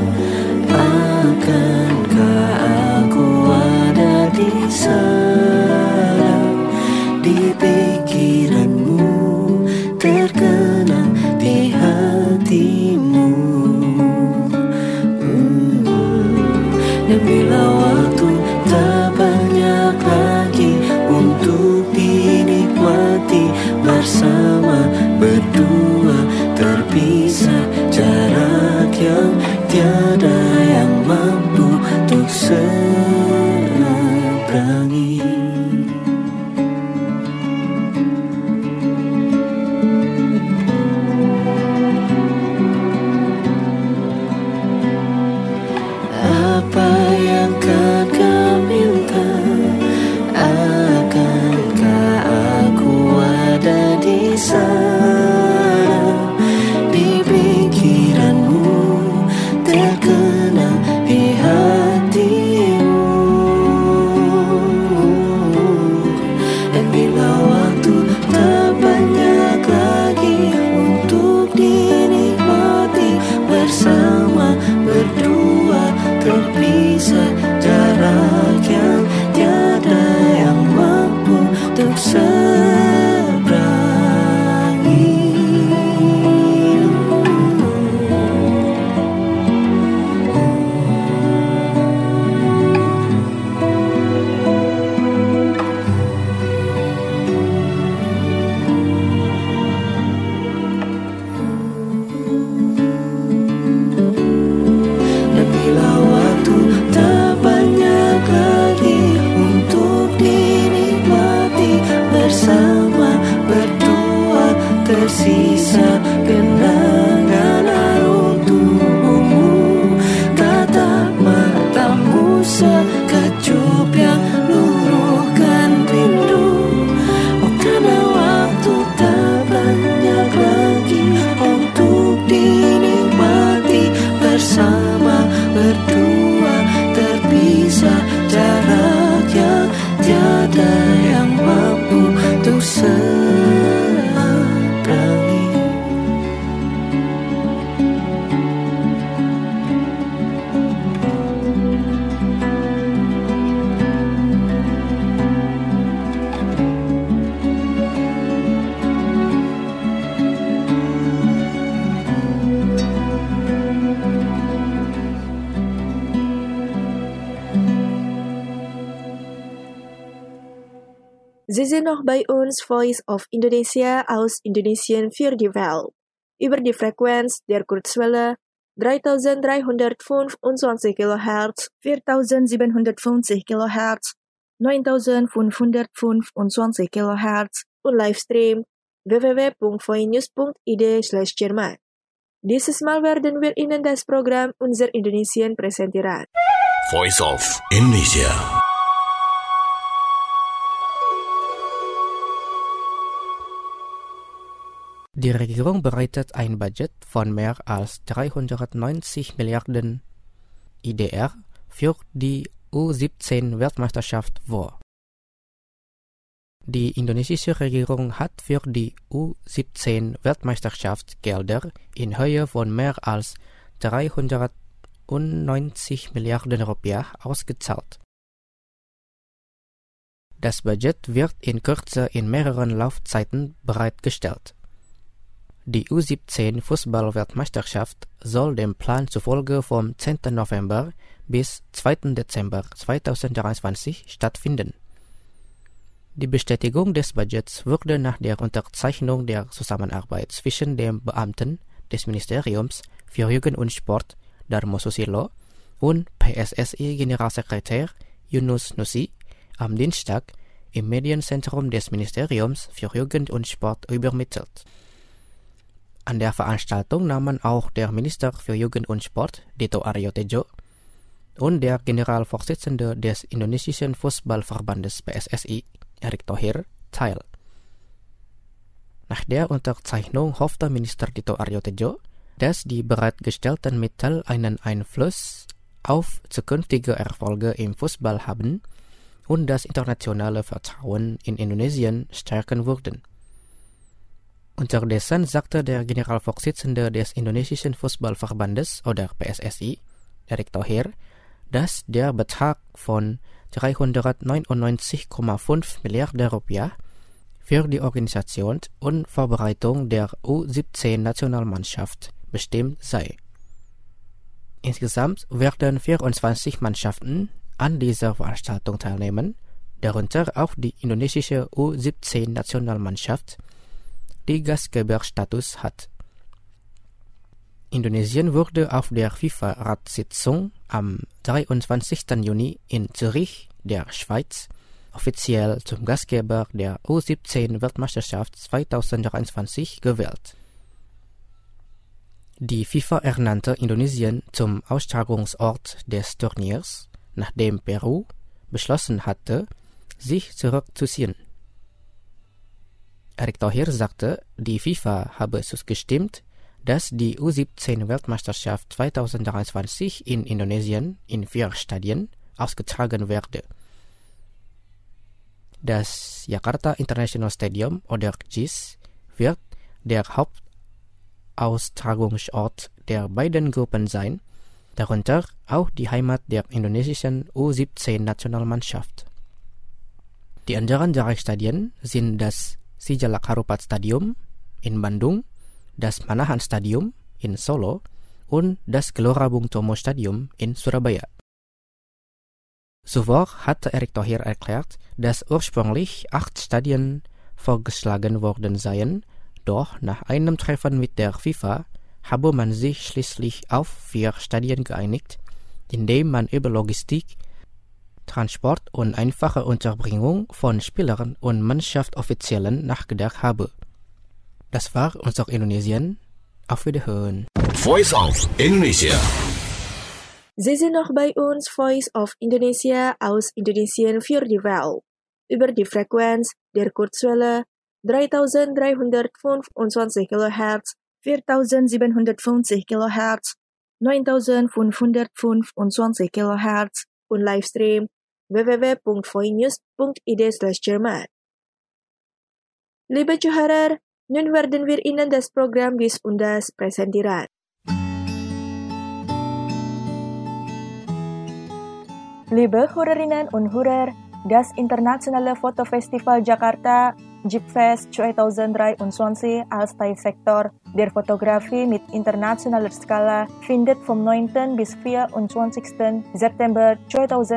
[SPEAKER 7] akankah aku ada di sana, di pikiranmu, terkenang di hatimu. hmm. Dan bila waktu tak banyak lagi untuk dinikmati bersama, berdua terpisah, jarak yang tiada yang mampu untuk seberangi. Tersisa kenangan harum tubuhmu, tatap matamu sekejap yang luruhkan rindu. Oh, karena waktu tak banyak lagi untuk dinikmati bersama, berdua terpisah, jarak yang tiada yang mampu untuk seberangi.
[SPEAKER 2] Sie sind noch bei uns Voice of Indonesia aus Indonesien für die Welt. über die Frequenz der Kurzwelle dreitausenddreihundertfünfundzwanzig Kilohertz, viertausendsiebenhundertfünfzig Kilohertz, neuntausendfünfhundertfünfundzwanzig Kilohertz und Livestream w w w punkt voinews punkt i d slash Jerman. Dieses Mal werden wir Ihnen das Programm Unser Indonesien präsentieren.
[SPEAKER 6] Voice of Indonesia.
[SPEAKER 3] Die Regierung bereitet ein Budget von mehr als dreihundertneunzig Milliarden I D R für die U siebzehn Weltmeisterschaft vor. Die indonesische Regierung hat für die U siebzehn Weltmeisterschaft Gelder in Höhe von mehr als dreihundertneunzig Milliarden Rupiah ausgezahlt. Das Budget wird in Kürze in mehreren Laufzeiten bereitgestellt. Die U siebzehn Fußball-Weltmeisterschaft soll dem Plan zufolge vom zehnten November bis zweiten Dezember zweitausenddreiundzwanzig stattfinden. Die Bestätigung des Budgets wurde nach der Unterzeichnung der Zusammenarbeit zwischen dem Beamten des Ministeriums für Jugend und Sport Darmo Susilo und P S S I-Generalsekretär Yunus Nusi am Dienstag im Medienzentrum des Ministeriums für Jugend und Sport übermittelt. An der Veranstaltung nahmen auch der Minister für Jugend und Sport, Dito Aryo Tejo, und der Generalvorsitzende des indonesischen Fußballverbandes P S S I, Erick Thohir, teil. Nach der Unterzeichnung hoffte Minister Dito Aryo Tejo, dass die bereitgestellten Mittel einen Einfluss auf zukünftige Erfolge im Fußball haben und das internationale Vertrauen in Indonesien stärken würden. Unterdessen sagte der Generalvorsitzende des indonesischen Fußballverbandes oder P S S I, Erick Thohir, dass der Betrag von dreihundertneunundneunzig Komma fünf Milliarden Rupiah für die Organisation und Vorbereitung der U siebzehn Nationalmannschaft bestimmt sei. Insgesamt werden vierundzwanzig Mannschaften an dieser Veranstaltung teilnehmen, darunter auch die indonesische U siebzehn Nationalmannschaft, die Gastgeberstatus hat. Indonesien wurde auf der FIFA-Ratssitzung am dreiundzwanzigsten Juni in Zürich, der Schweiz, offiziell zum Gastgeber der U siebzehn Weltmeisterschaft zweitausenddreiundzwanzig gewählt. Die FIFA ernannte Indonesien zum Austragungsort des Turniers, nachdem Peru beschlossen hatte, sich zurückzuziehen. Erick Thohir sagte, die FIFA habe zugestimmt, dass die U siebzehn Weltmeisterschaft zweitausenddreiundzwanzig in Indonesien in vier Stadien ausgetragen werde. Das Jakarta International Stadium oder J I S wird der Hauptaustragungsort der beiden Gruppen sein, darunter auch die Heimat der indonesischen U siebzehn Nationalmannschaft. Die anderen drei Stadien sind das Sijalak Harupat Stadium in Bandung, das Manahan Stadium in Solo und das Gelora Bung Tomo Stadium in Surabaya. Zuvor hatte Erick Thohir erklärt, dass ursprünglich acht Stadien vorgeschlagen worden seien, doch nach einem Treffen mit der FIFA habe man sich schließlich auf vier Stadien geeinigt, indem man über Logistik, Transport und einfache Unterbringung von Spielern und Mannschaftsoffiziellen nachgedacht habe. Das war unser Indonesien. Auf Wiederhören.
[SPEAKER 6] Voice of Indonesia.
[SPEAKER 2] Sie sind noch bei uns, Voice of Indonesia aus Indonesien für die Welt. Über die Frequenz der Kurzwelle dreitausenddreihundertfünfundzwanzig Kilohertz, viertausendsiebenhundertfünfzig Kilohertz, neuntausendfünfhundertfünfundzwanzig Kilohertz und Livestream w w w punkt voinews punkt i d slash Jerman. Liebe Zuhörer, nun werden wir Ihnen das Programm Dies und Das präsentieren. Liebe Hörerinnen und Hörer, das internationale Fotofestival Jakarta JIPFest zweitausenddreiundzwanzig als Teilsektor der Fotografie mit internationaler Skala findet vom neunten bis vierundzwanzigsten September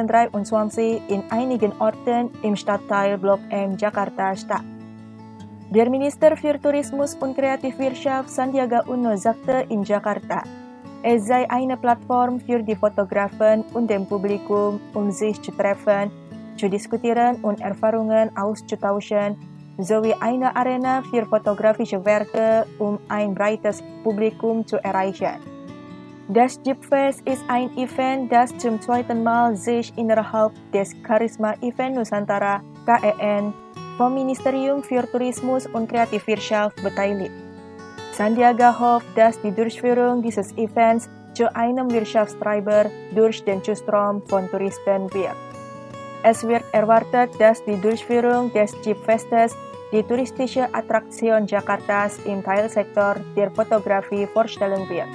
[SPEAKER 2] zweitausenddreiundzwanzig in einigen Orten im Stadtteil Blok M Jakarta statt. Der Minister für Tourismus und Kreativwirtschaft Sandiaga Uno sagte in Jakarta, es sei eine Plattform für die Fotografen und dem Publikum, um sich zu treffen, zu diskutieren und Erfahrungen auszutauschen, sowie eine Arena für fotografische Werke, um ein breites Publikum zu erreichen. Das Jeepfest ist ein Event, das zum zweiten Mal sich innerhalb des Charisma Event Nusantara K E N vom Ministerium für Tourismus und Kreativwirtschaft beteiligt. Sandiaga hofft, dass die Durchführung dieses Events zu einem Wirtschaftstreiber durch den Zustrom von Touristen wird. Es wird erwartet, dass die Durchführung des Jeepfestes die touristische Attraktion Jakartas im Teilsektor der Fotografie vorstellen wird.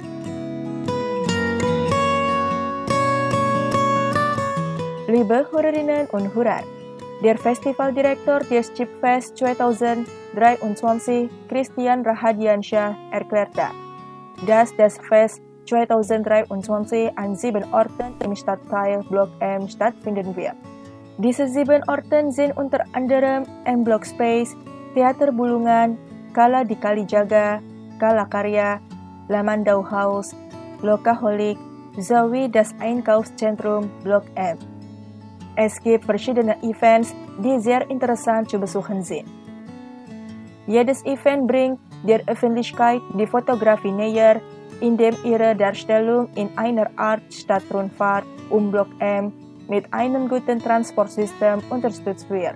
[SPEAKER 2] Liebe Hörerinnen und Hörer, der Festivaldirektor des Jeepfest zwanzig dreiundzwanzig, Christian Rahadiansyah, erklärte, dass das Fest zwanzig dreiundzwanzig an sieben Orten im Stadtteil Blok M stattfinden wird. Diese sieben Orte sind unter anderem M Block Space, Theater Bulungan, Kala di Kalijaga, Kala Karya, Lamandau House, Lokaholic, sowie das Einkaufszentrum Blok M. Es gibt verschiedene Events, die sehr interessant zu besuchen sind. Jedes Event bringt der Öffentlichkeit die Fotografie näher, indem ihre Darstellung in einer Art Stadtrundfahrt um Blok M mit einem guten Transportsystem unterstützt wird.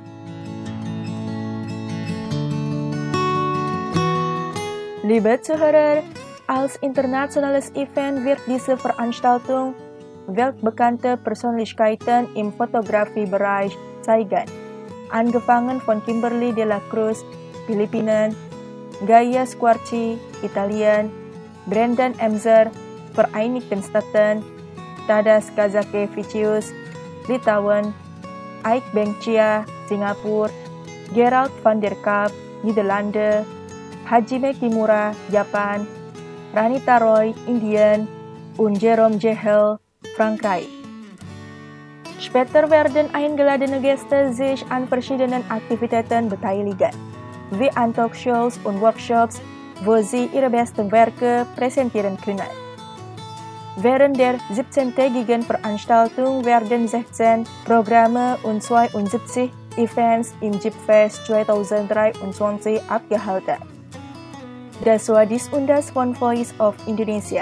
[SPEAKER 2] Liebe Zuhörer, als internationales Event wird diese Veranstaltung weltbekannte Persönlichkeiten im Fotografiebereich zeigen, angefangen von Kimberly de la Cruz, Philippinen, Gaia Squarci, Italien, Brendan Emser, Vereinigten Staaten, Tadas Kazakevicius, Litauen, Ike Bengcia, Singapura, Gerald van der Kaap, Niederlande, Hajime Kimura, Japan, Ranita Roy, Indien und Jerome Jehel, Frankreich. Später werden eingeladene Gäste sich an verschiedenen Aktivitäten beteiligen, wie an Talkshows und Workshops, wo sie ihre besten Werke präsentieren können. Während der siebzehntägigen Veranstaltung werden sechzehn Programme und zweiundsiebzig Events im Jeepfest zwanzig dreiundzwanzig abgehalten. Das war dies und das von Voice of Indonesia.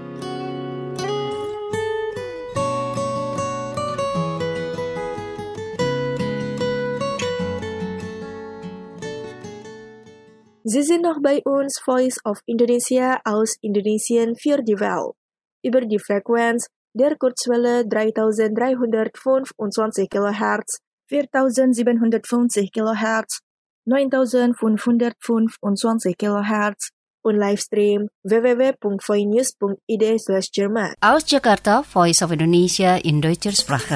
[SPEAKER 2] Sie sind noch bei uns, Voice of Indonesia aus Indonesien für die Welt, über die Frequenz der Kurzwelle dreitausenddreihundertfünfundzwanzig Kilohertz, viertausendsiebenhundertfünfzig Kilohertz, neuntausendfünfhundertfünfundzwanzig Kilohertz und Livestream w w w punkt voinews punkt i d slash Jerman.
[SPEAKER 1] Aus Jakarta, Voice of Indonesia in deutscher Sprache.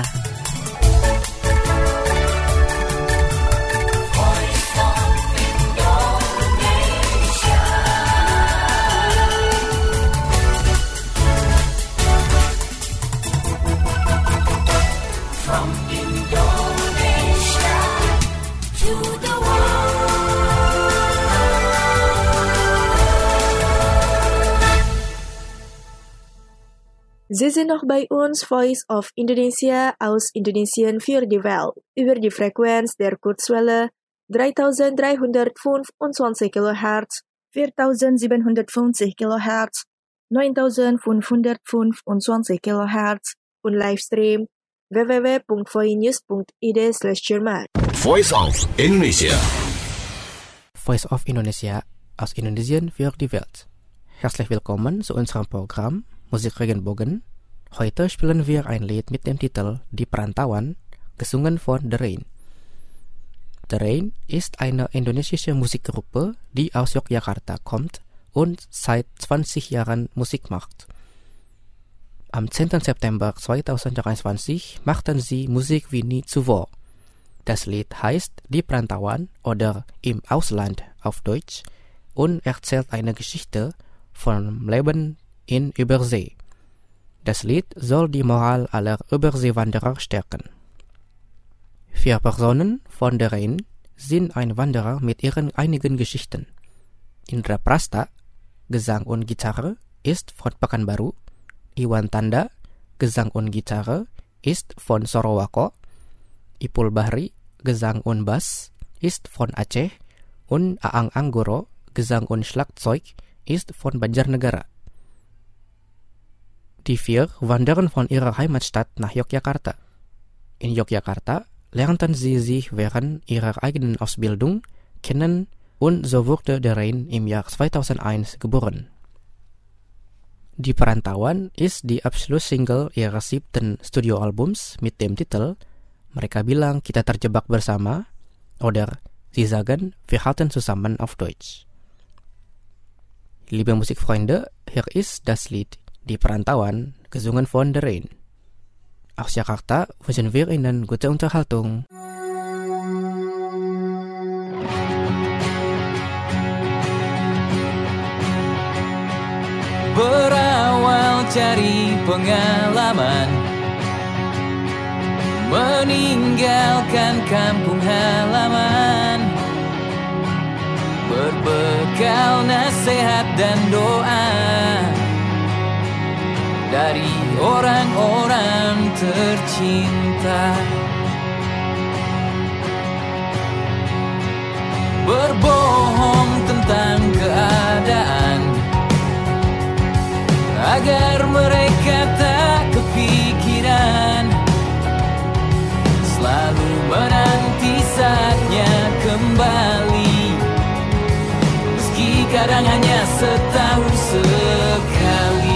[SPEAKER 2] Sie sind noch bei uns, Voice of Indonesia aus Indonesien für die Welt, über die Frequenz der Kurzwelle dreitausenddreihundertfünfundzwanzig Kilohertz, viertausendsiebenhundertfünfzig Kilohertz, neuntausendfünfhundertfünfundzwanzig Kilohertz und Livestream w w w punkt voinews punkt i d slash Jerman.
[SPEAKER 6] Voice of Indonesia.
[SPEAKER 3] Voice of Indonesia aus Indonesien für die Welt. Herzlich willkommen zu unserem Programm Musik Regenbogen. Heute spielen wir ein Lied mit dem Titel Die Perantauan, gesungen von The Rain. The Rain ist eine indonesische Musikgruppe, die aus Yogyakarta kommt und seit zwanzig Jahren Musik macht. Am zehnten September zweitausenddreiundzwanzig machten sie Musik wie nie zuvor. Das Lied heißt Die Perantauan oder Im Ausland auf Deutsch und erzählt eine Geschichte vom Leben in Übersee. Das Lied soll die Moral aller Überseewanderer stärken. Vier Personen von The Rain sind ein Wanderer mit ihren einigen Geschichten. Indraprasta, Gesang und Gitarre, ist von Pekanbaru. Iwan Tanda, Gesang und Gitarre, ist von Sorowako. Ipul Bahri, Gesang und Bass, ist von Aceh. Und Aang Anggoro, Gesang und Schlagzeug, ist von Banjarnegara. Die vier wandern von ihrer Heimatstadt nach Yogyakarta. In Yogyakarta lernten sie sich während ihrer eigenen Ausbildung kennen und so wurde der Rain im Jahr zweitausendeins geboren. Die Perantauan ist die Abschlusssingle ihres siebten Studioalbums mit dem Titel Mereka Bilang Kita Terjebak Bersama oder Sie sagen, wir halten zusammen auf Deutsch. Liebe Musikfreunde, hier ist das Lied Die Perantauan, gesungen von The Rain. Aus Jakarta wünschen wir Ihnen gute Unterhaltung.
[SPEAKER 8] Berawal cari pengalaman, meninggalkan kampung halaman, berbekal nasihat dan doa dari orang-orang tercinta. Berbohong tentang keadaan agar mereka tak kepikiran, selalu menanti saatnya kembali, meski kadang hanya setahun sekali.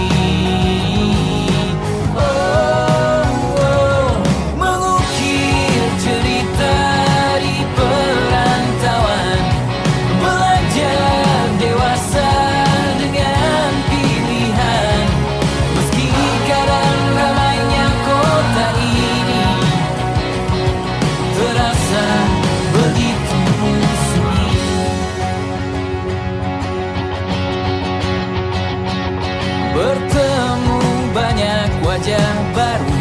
[SPEAKER 8] Bertemu banyak wajah baru,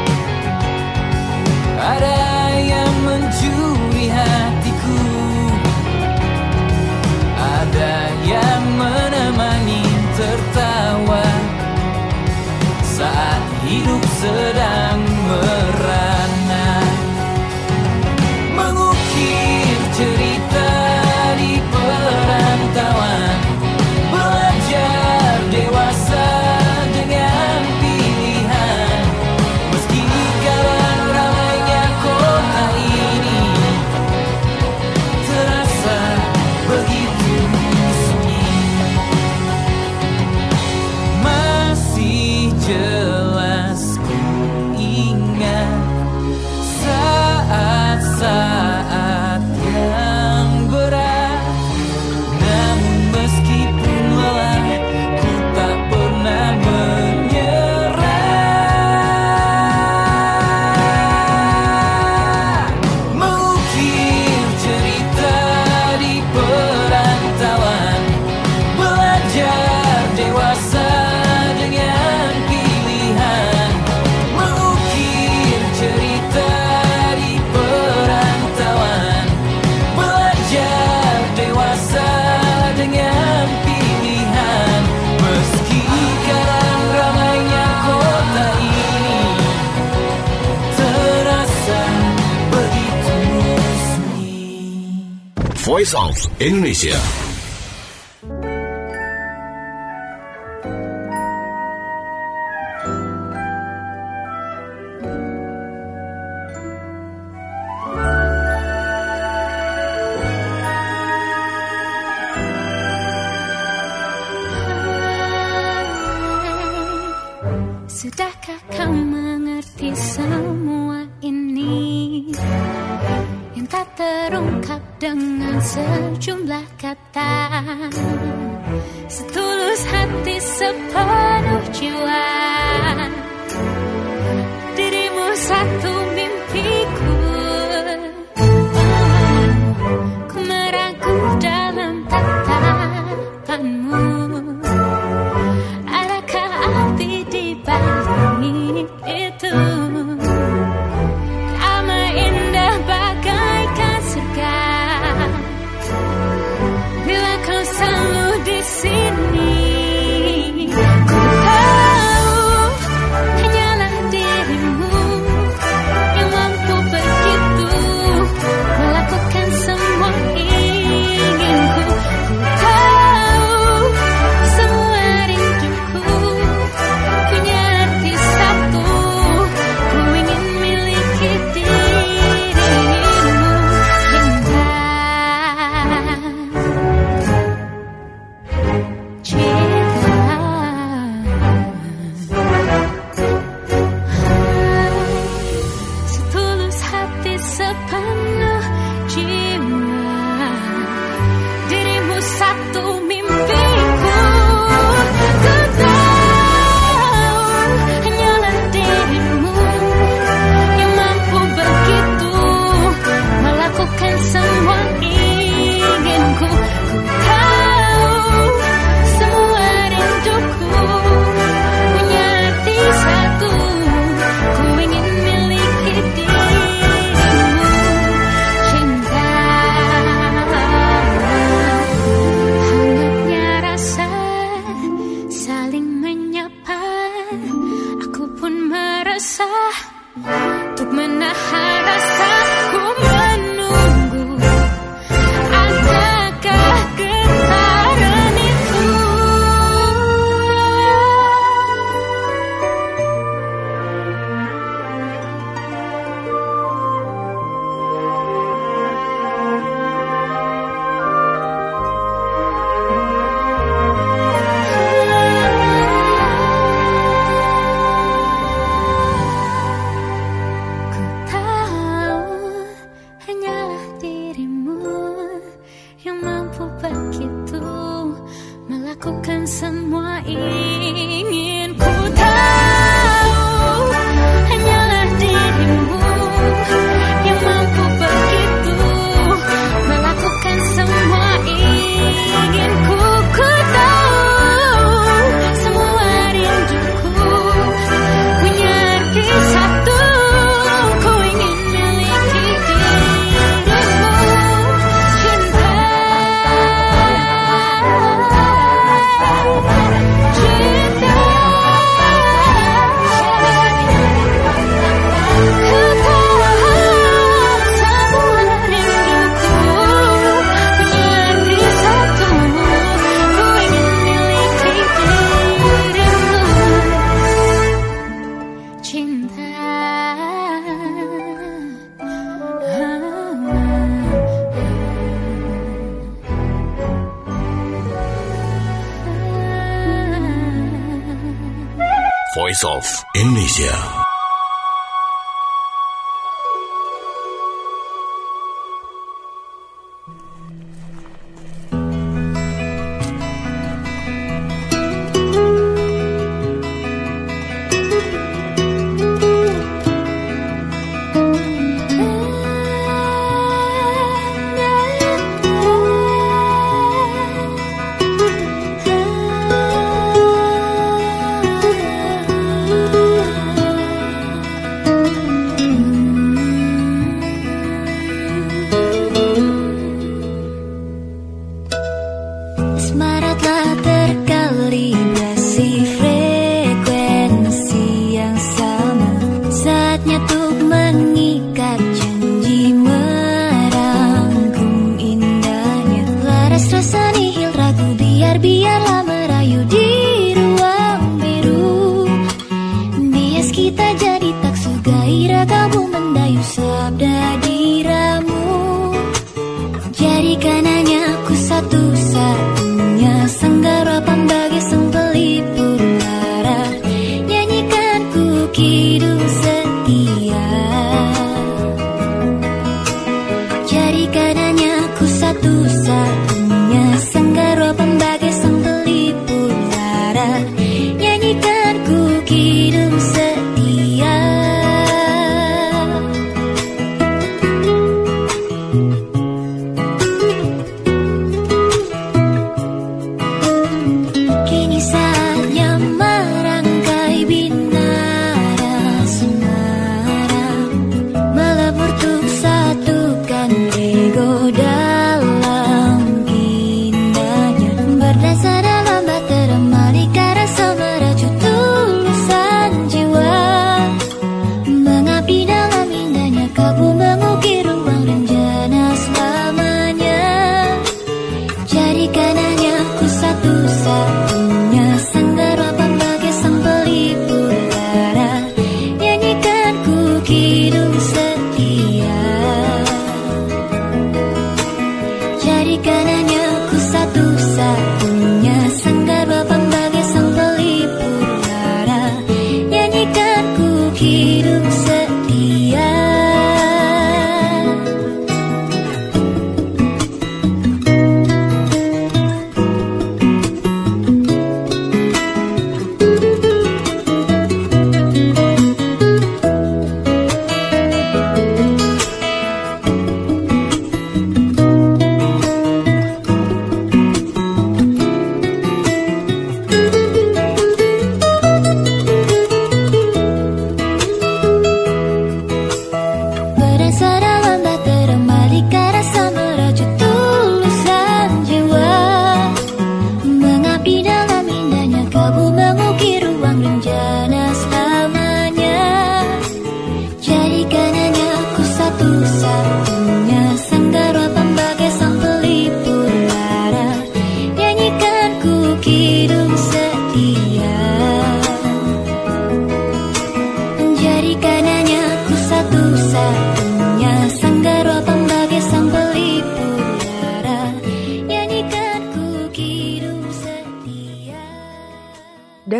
[SPEAKER 8] ada yang mencuri hatiku, ada yang menemani tertawa saat hidup sedang merana. Mengukir cerita di perantauan, belajar dewasa dengan pilihan, meski kadang ramainya kota ini terasa begitu sunyi. Masih jelas ku ingat saat-saat yang berat, namun meskipun lelah ku tak pernah menyerah. Mengukir cerita di perantauan, belajar dewasa dengan pilihan. Mengukir cerita di perantauan, belajar dewasa dengan pilihan, meski kadang ramainya kota ini terasa begitu sunyi.
[SPEAKER 6] Voice of Indonesia.
[SPEAKER 9] Sudahkah kau mengerti semua ini yang tak terungkap dengan sejumlah kata? Setulus hati, sepenuh jiwa, dirimu satu mimpiku. Ku meragu dalam tatapanmu, adakah arti di balik itu? Damai indah bagaikan surga, satu mimpiku. Ku tahu hanyalah dirimu yang mampu begitu melakukan semua inginku. Ku tahu semua rinduku punya arti satu. Ku ingin miliki dirimu. Cinta hangatnya rasa saling menyapa. Aku pun merasa untuk menahan rasaku menunggu. Adakah getaran itu? Ku tahu hanyalah dirimu yang mampu begitu melakukan semua ingin. Ku tahu hanyalah dirimu yang mampu begitu melakukan semua inginku. Ku tahu semua rinduku punya arti satu. Ku ingin miliki dirimu. Cinta, cinta. Ku tahu semua rinduku punya arti satu. Ku ingin miliki dirimu. Cinta.
[SPEAKER 6] Voice of Indonesia.
[SPEAKER 9] Asmara telah terkalibrasi frekuensi yang sama. Saatnya untuk mengikat janji merangkum indahnya. Laras rasa nihil ragu biar-biarlah merayu di ruang biru. Bias kita jadi taksu gairah kamu mendayu sabda diramu. Jadikan hanya aku satu-satunya senggarapan bagi sang pelipur lara. Nyanyikan ku kidung setia. Jadikan hanya aku satu-satunya senggarapan bagi sang pelipur lara. Nyanyikan ku kidung setia.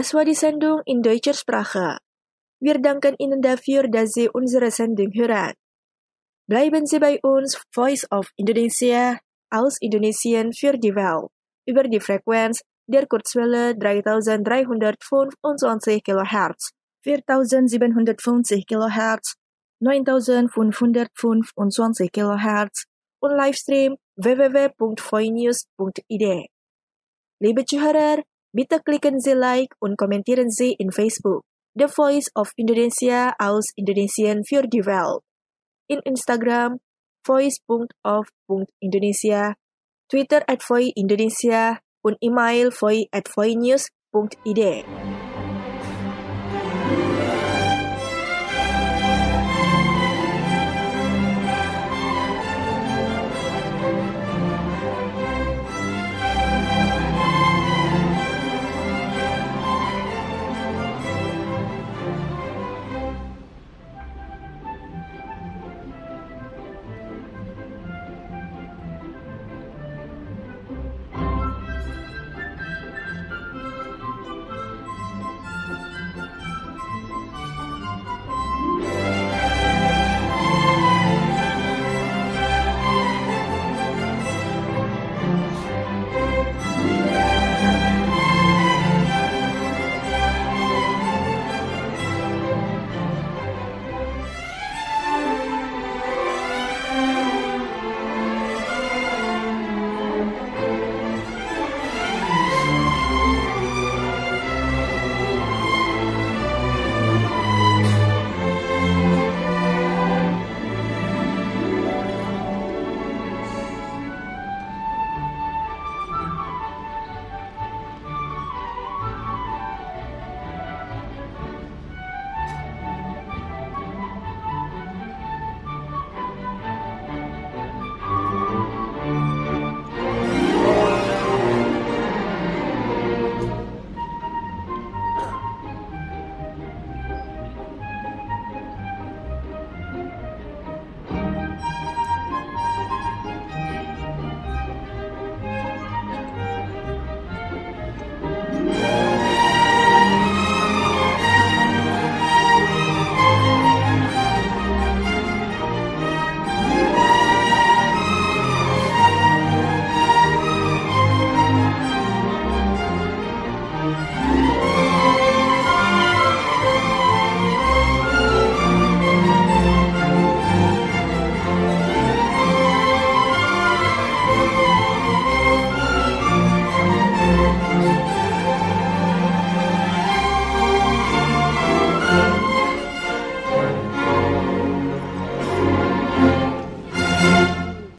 [SPEAKER 2] Das war die Sendung in deutscher Sprache. Wir danken Ihnen dafür, dass Sie unsere Sendung hören. Bleiben Sie bei uns, Voice of Indonesia, aus Indonesien für die Welt, über die Frequenz der Kurzwelle dreitausenddreihundertfünfundzwanzig Kilohertz, viertausendsiebenhundertfünfzig Kilohertz, neuntausendfünfhundertfünfundzwanzig Kilohertz und Livestream w w w punkt voinews punkt i d. Liebe Zuhörer, bitte klicken Sie Like und kommentieren Sie in Facebook, The Voice of Indonesia aus Indonesien für die Welt. In Instagram, voice punkt of punkt indonesia, Twitter at voice indonesia, und E-Mail voice at voicenews punkt i d.